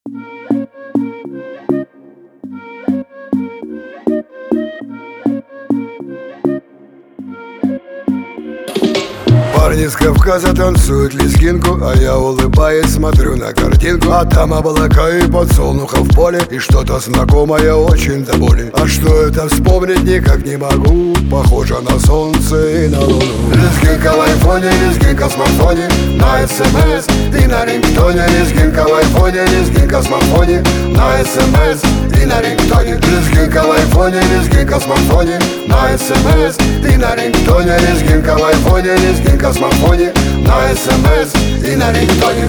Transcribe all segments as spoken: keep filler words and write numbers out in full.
Парни с Кавказа танцуют лезгинку, а я, улыбаясь, смотрю на картинку. А там облака и подсолнуха в поле, и что-то знакомое очень до боли. А что это вспомнить никак не могу, похоже на солнце и на луну. Лезгинка в айфоне, лезгинка в смартфоне, на смс и на рингтоне. Лезгинка в айфоне, лезгинка в смартфоне, на смс и на рингтоне. Лезгинка в айфоне, лезгинка в смартфоне, на смс и на рингтоне. Лезгинка в айфоне, лезгинка в смартфоне, на смс и на рингтоне.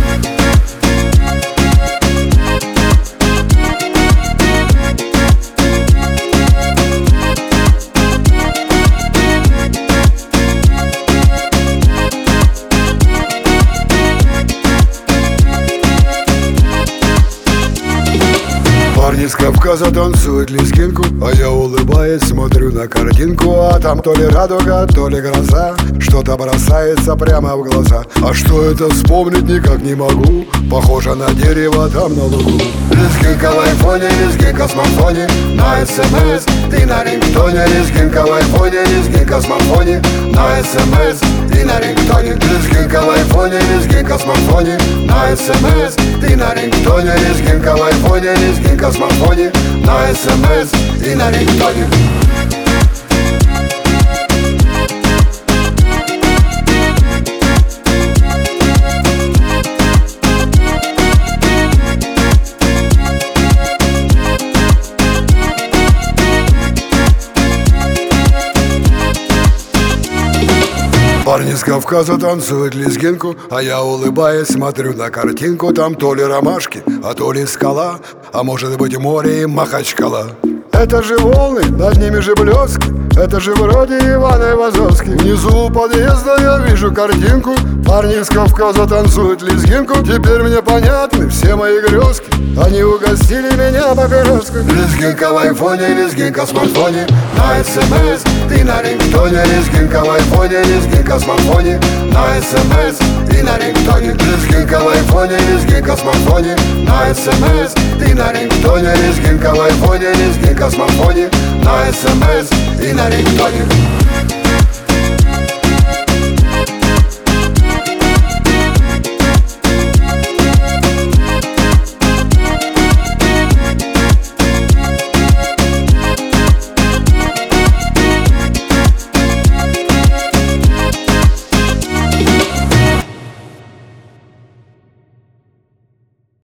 Парни с Кавказа танцуют лезгинку, а я, улыбаясь, смотрю на картинку. А там то ли радуга, то ли гроза, что-то бросается прямо в глаза. А что это вспомнить никак не могу, похоже на дерево там на лугу. Лезгинка в айфоне, лезгинка в смартфоне, на смс и на рингтоне. Лезгинка в айфоне, лезгинка в смартфоне, на смс и на рингтоне. Лезгинка в айфоне, лезгинка в смартфоне, на смс и на рингтоне. Лезгинка в айфоне, лезгинка в смартфоне, на смс и на рингтоне. Парни с Кавказа танцуют лезгинку, а я, улыбаясь, смотрю на картинку. Там то ли ромашки, а то ли скала, а может быть море и Махачкала. Это же волны, над ними же блески, это же вроде Иван Айвазовский. Внизу у подъезда я вижу картинку, парни с Кавказа танцуют лезгинку. Теперь мне понятны все мои грезки, они угостили меня папироской. Лезгинка в айфоне, лезгинка в смартфоне, на смс и на рингтоне. Лезгинка в айфоне, лезгинка в смартфоне, на смс и на рингтоне. Лезгинка в айфоне, лезгинка в смартфоне, на смс и на рингтоне. Лезгинка в айфоне, лезгинка в смартфоне, на смс и на рингтоне.